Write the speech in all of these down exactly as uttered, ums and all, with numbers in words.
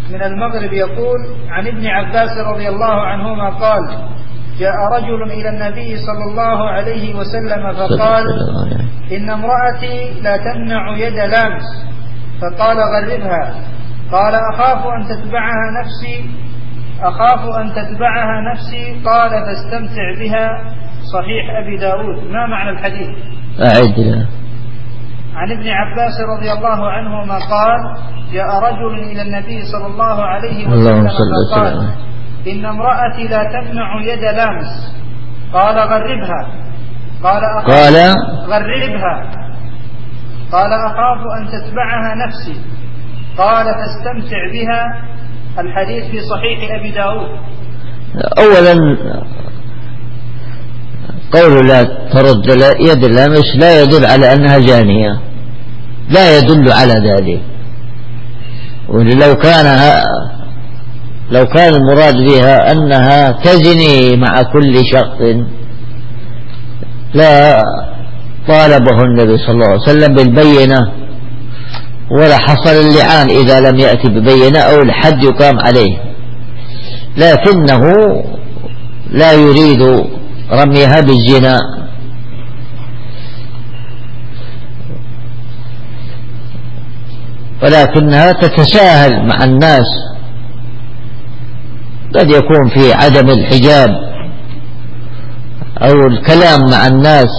من المغرب يقول: عن ابن عباس رضي الله عنهما قال: جاء رجل إلى النبي صلى الله عليه وسلم فقال: إن امرأتي لا تمنع يد لامس، فقال: غربها. قال: أخاف أن تتبعها نفسي أخاف أن تتبعها نفسي قال: فاستمتع بها. صحيح أبي داود. ما معنى الحديث؟ أعد. عن ابن عباس رضي الله عنهما قال: جاء رجل إلى النبي صلى الله عليه وسلم فقال: إن امرأتي لا تمنع يد لامس. قال: غربها. قال: قال غربها. قال: أخاف أن تتبعها نفسي. قال: فاستمتع بها. الحديث في صحيح أبي داود. أولا قول لا ترد يد اللامس لا يدل على أنها جانية، لا يدل على ذلك. ولو كان لو كان المراد بها أنها تزني مع كل شخص لا طالبه النبي صلى الله عليه وسلم بالبينة، ولا حصل اللعان إذا لم يأتي ببينة أو الحد يقام عليه، لكنه لا يريد رميها بالزنا. ولكنها تتساهل مع الناس، قد يكون في عدم الحجاب أو الكلام مع الناس،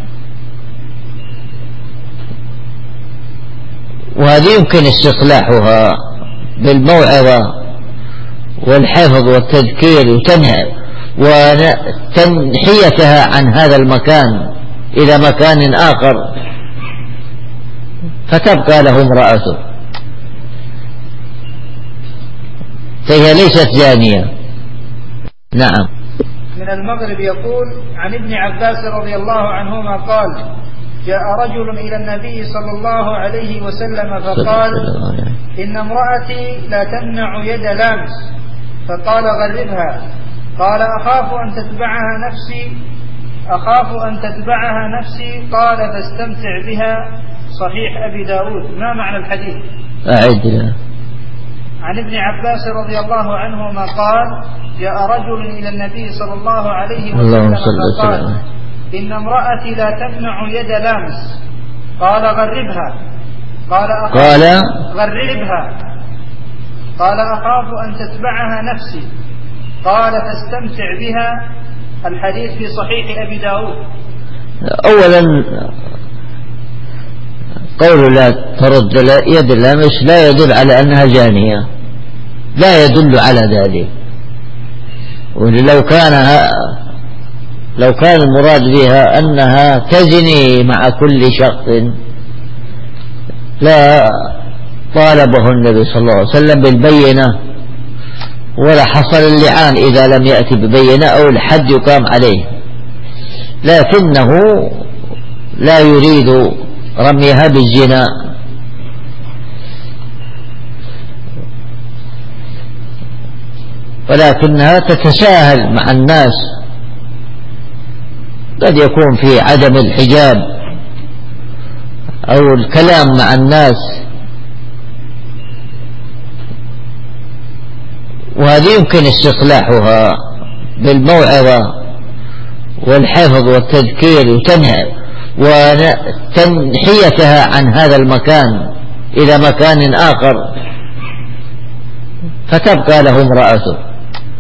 وهذه يمكن استصلاحها بالموعظة والحفظ والتذكير وتنحيتها عن هذا المكان إلى مكان آخر، فتبقى له امرأته، فهي ليست زانية. نعم. من المغرب يقول: عن ابن عباس رضي الله عنهما قال: جاء رجل إلى النبي صلى الله عليه وسلم فقال: إن امرأتي لا تمنع يد لامس، فقال: غربها. قال: أخاف أن تتبعها نفسي أخاف أن تتبعها نفسي قال: فاستمتع بها. صحيح أبي داود. ما معنى الحديث؟ أعد. عن ابن عباس رضي الله عنهما قال: جاء رجل إلى النبي صلى الله عليه وسلم فقال: إن امرأتي لا تمنع يد لامس. قال: غربها. قال: قال غربها. قال: أخاف أن تتبعها نفسي. قال: فاستمتع بها. الحديث في صحيح أبي داود. أولا قول لا ترد يد اللامس لا يدل على أنها جانية، لا يدل على ذلك. ولو كان لو كان المراد بها أنها تزني مع كل شخص لا طالبه النبي صلى الله عليه وسلم بالبينة، ولا حصل اللعان إذا لم يأتي ببينة أو الحد يقام عليه، لكنه لا يريد رميها بالزنا. ولكنها تتساهل مع الناس، قد يكون في عدم الحجاب أو الكلام مع الناس، وهذه يمكن استصلاحها بالموعظة والحفظ والتذكير وتنحيتها عن هذا المكان إلى مكان آخر، فتبقى له امرأته،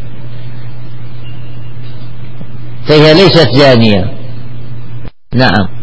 فهي ليست زانية. نعم.